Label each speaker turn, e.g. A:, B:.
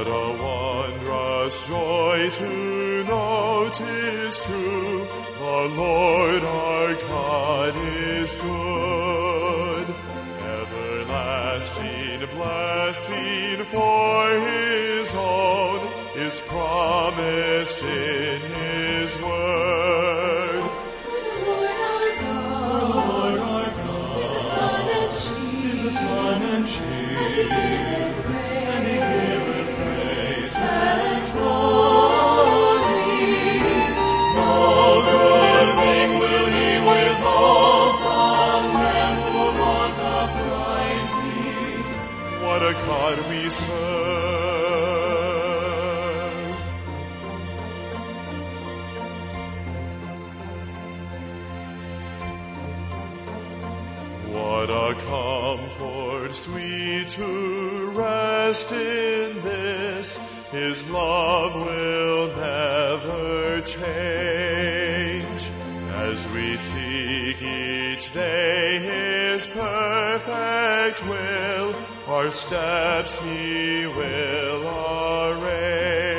A: What a wondrous joy to know 'tis true, the Lord our God is good. Everlasting blessing for his own is promised in his word.
B: For the Lord our God is the sun and shield, and he giveth grace and glory. No good thing will he withhold from them who walk uprightly.
A: What a God we serve! What a comfort sweet to rest in this, his love will never change. As we seek each day his perfect will, our steps he will arrange.